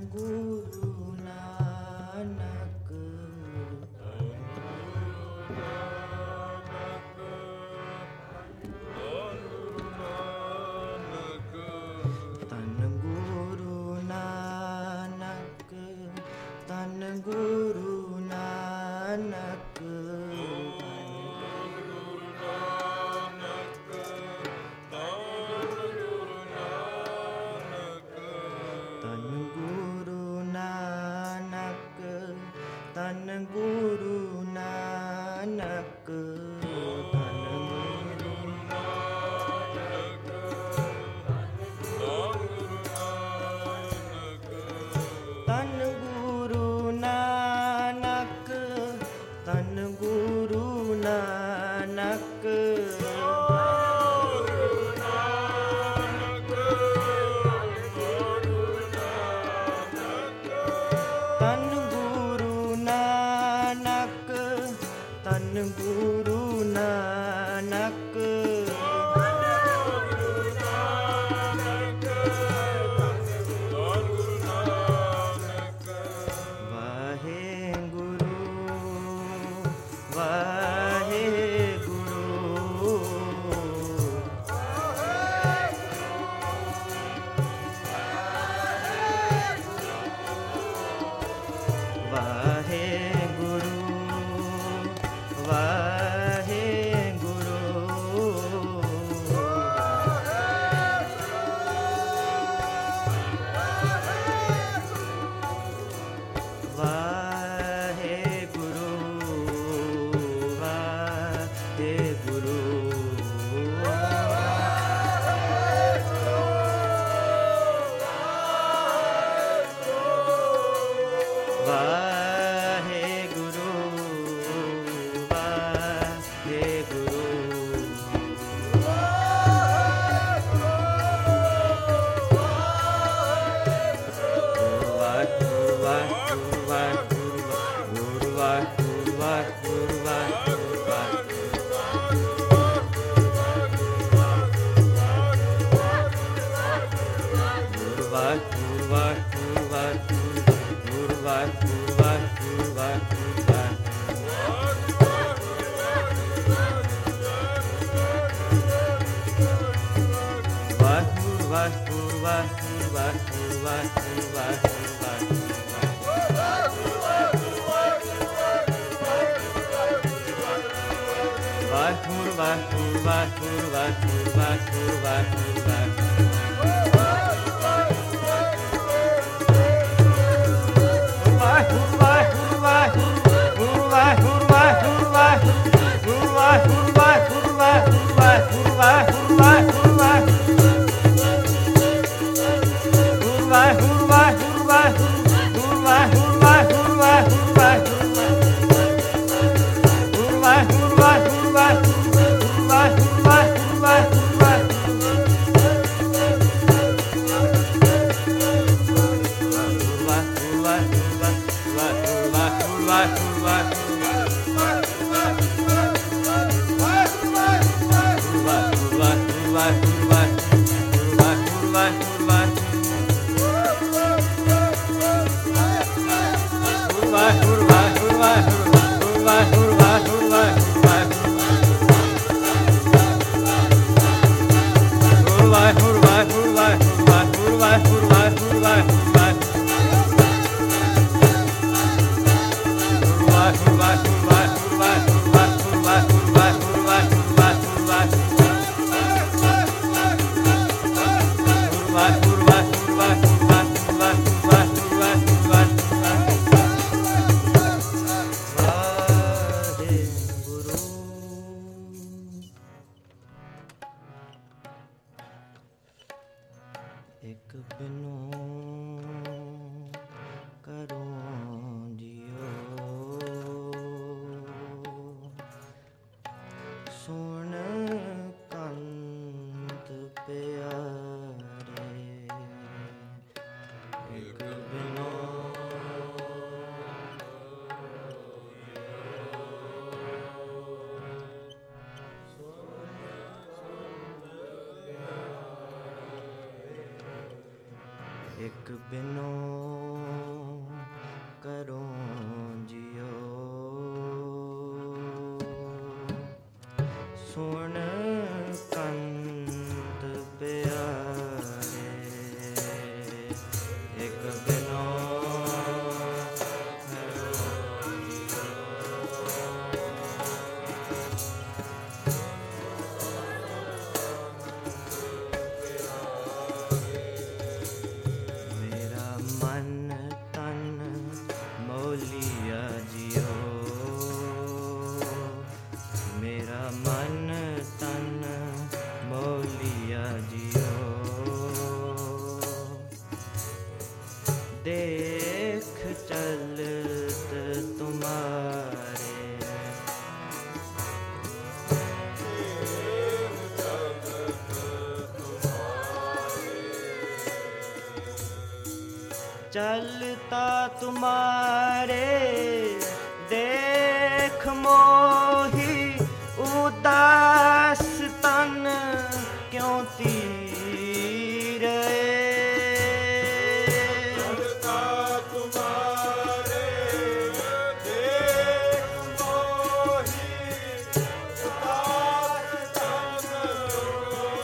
Guru Nanak, Tan Guru Nanak, Tan Guru Nanak, Tan Guru Nanak, Tan Guru Nanak, Tan Guru Nanak, Tan Guru Nanak, Tan Guru Nanak, Tan Guru Nanak, Vaheguru, Vaheguru, Vaheguru, एक बिनु करो जियो सुन कंत प्यारे एक बिनु एक बिनो करो जियो सुन कंत प्यारे एक बिनो मन तन मोलिया जियो देख चलत तुम्हारे चलता तुम्हारे देख मोही उदास तन क्यों तीरे चलता तुम्हारे देख मोही उदास तन क्यों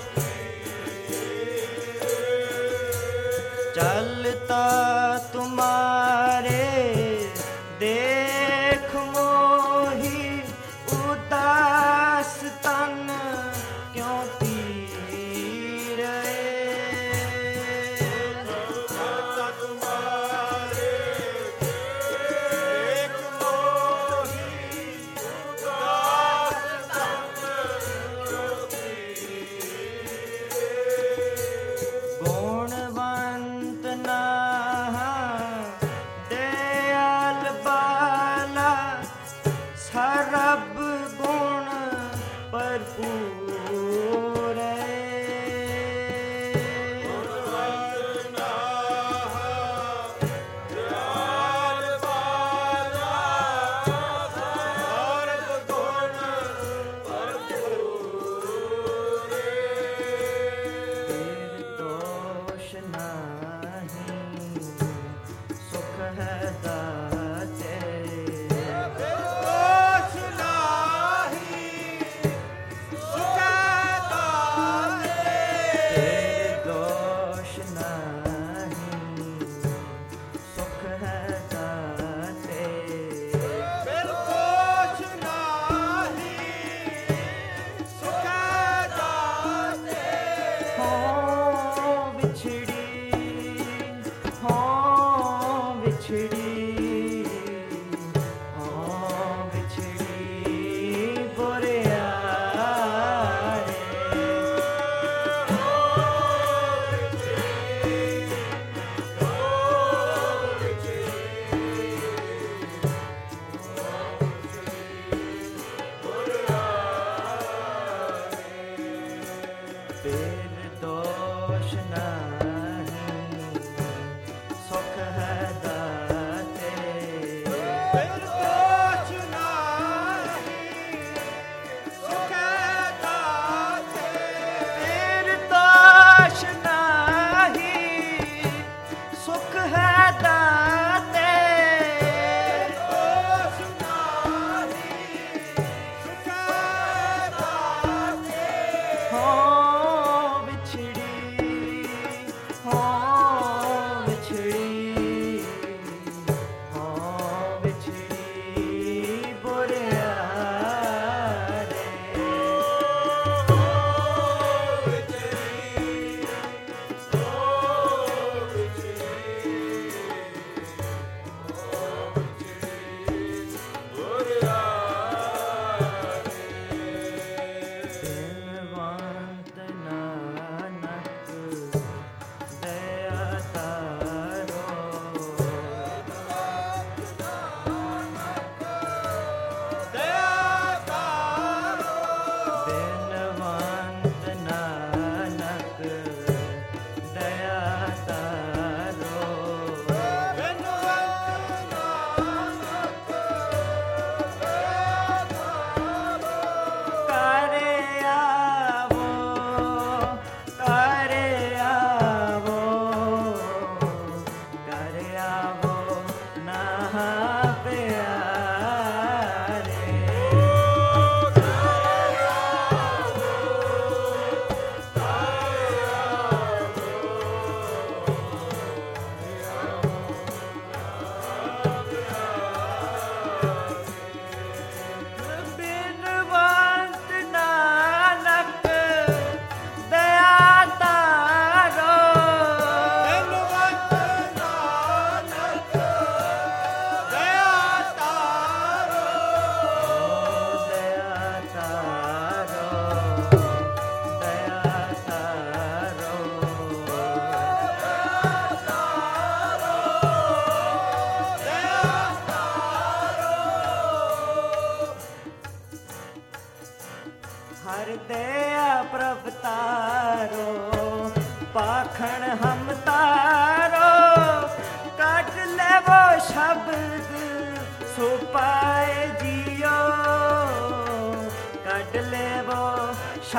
तीरे चलता तुम्हारे देख मोही उदास तन क्यों तीरे चलता तुम्हारे देख मोही उदास तन क्यों तीरे गुणवंत ना दयाल बाला सरब गुण भरपूर दोष नहीं सुख है दाते दोष नहीं सुख है दाते दोष नहीं सुख है दाते दोष नहीं सुख है दाते दोष नहीं सुख है दाते हो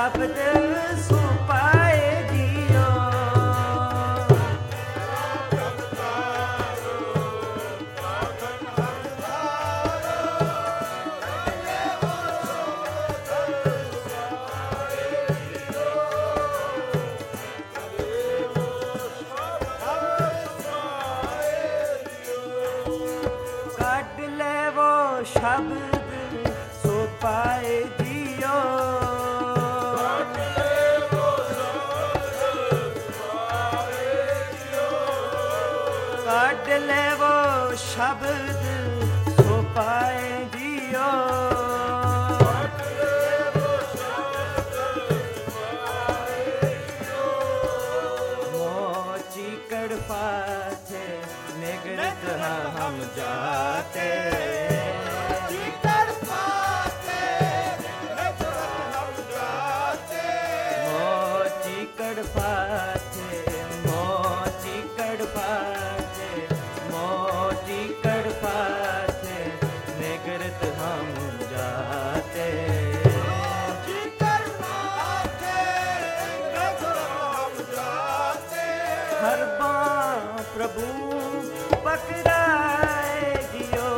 ਸ਼ਬਦ ਸੁਪਾਏ ਜੀਓ ਕੱਢ ਲੈਵੋ ਸ਼ਬਦ ਸੁਪਾਏ ਜੀਓ ਕੱਢ ਲੈਵੋ ਸ਼ਬਦ ਸੁਪਾਏ ਜੀਓ ਮੋਚੀ ਕੜਫਾਥੇ ਨਿਗਰਤ ਹਮ ਜਾਤੇ हर बाँ प्रभु पकड़ाए जियो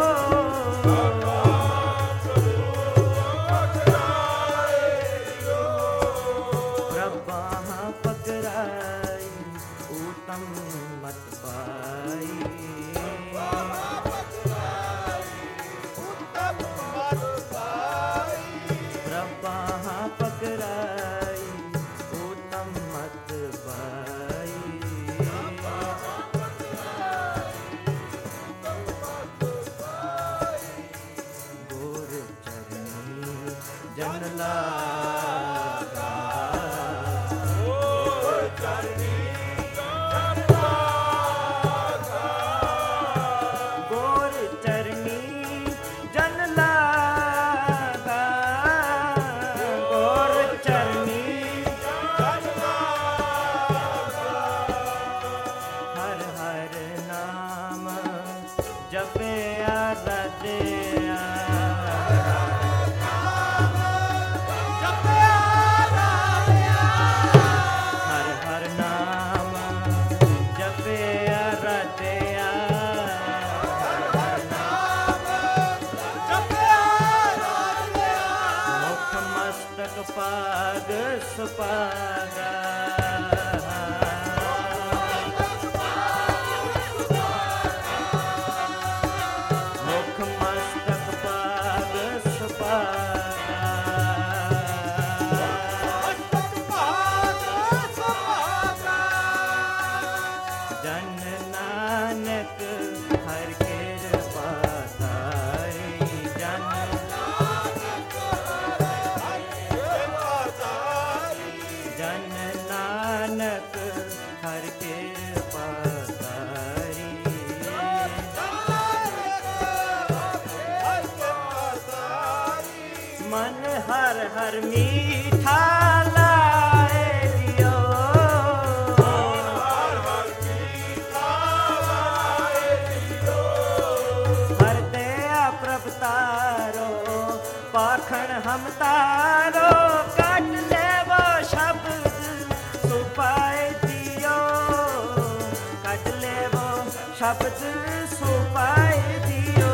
प्रभा पकड़ाई उत्तम मत पाई प्रभा पकड़ाई उत्तम मत पाई जन लागा गोर चरनी जन लागा गोर चरनी जन लागा हर हर नाम जपया रतिया पाग सुपागा मुख मस्तक पाग सुपागा जन नानक हर केर पाताई जन जन नानक हर के पातारी मन हर हर मीठा लाए दियो हर दया प्रभ तारो पाखण हम तारो काट लेवो शब्द सुपाए दियो काट लेवो शब्द सुपाए दियो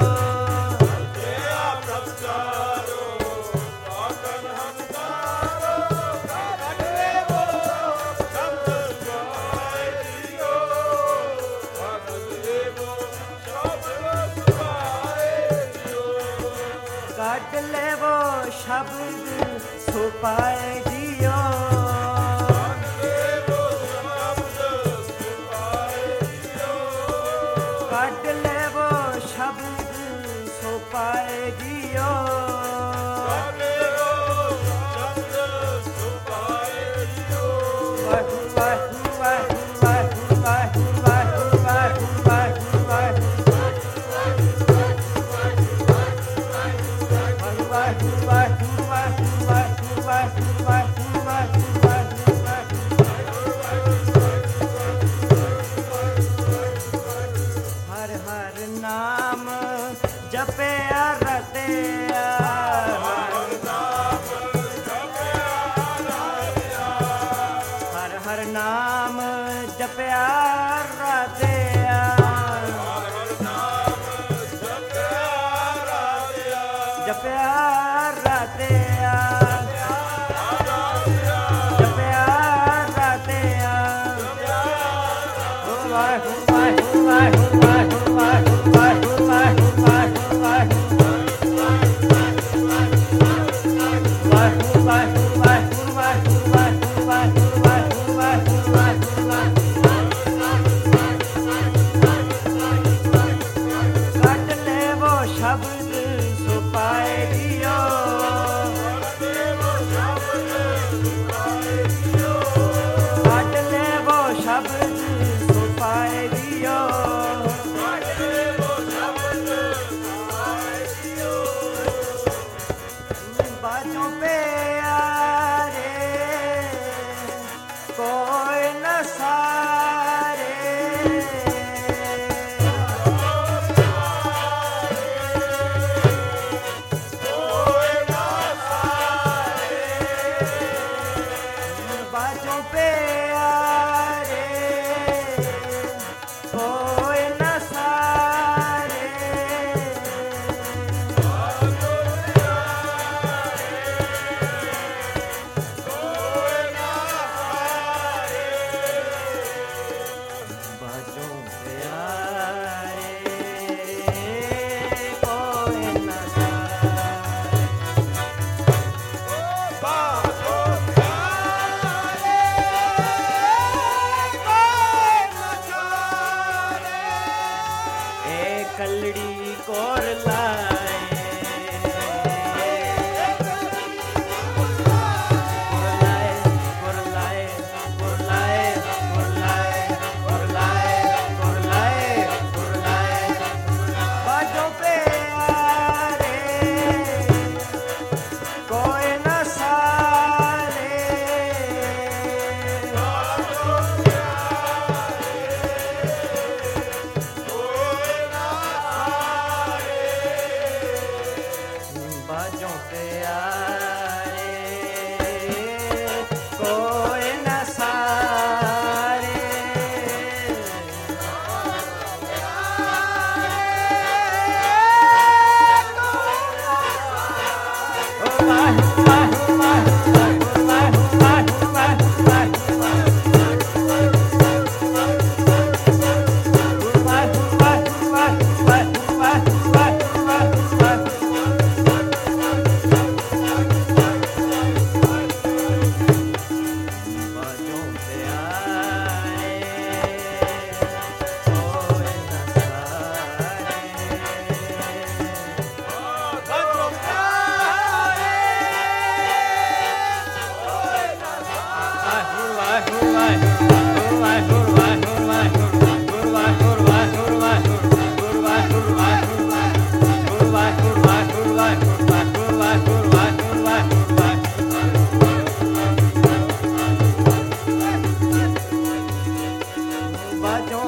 काट लेवो शब्द सुपाए जियो काट लेवो शब्द सुपाए जियो वाहु वाहु वाहु वाहु वाहु वाहु वाहु वाहु वाहु Why? ਨਾਮ ਜਪਿਆ ਰਾਧਿਆ ਜਪਿਆ ਰਾਧਿਆ ਜਪਿਆ ਰਾਧਿਆ ਵਾਹਿਗੁਰੂ ਵਾਹਿਗੁਰੂ ਵਾਹਿਗੁਰੂ ਵਾਹਿਗੁਰੂ ਵਾਹਿਗੁਰੂ ਵਾਹਿਗੁਰੂ ਵਾਹਿਗੁਰੂ ਕਲੜੀ ਕੋਰ ਲਾਏ ਬਾਜੋ ਪਿਆਰੇ ਕੋਈ ਨਾ ਸਾਰੇ ਬਾਜੋ ਪਿਆਰੇ ਕੋਈ ਨਾ ਸਾਰੇ ਓ ਵਾਹਿਗੁਰੂ ਵਾਹਿਗੁਰੂ ਵਾਹਿਗੁਰੂ ਵਾਹਿਗੁਰੂ ਬਾਜੋ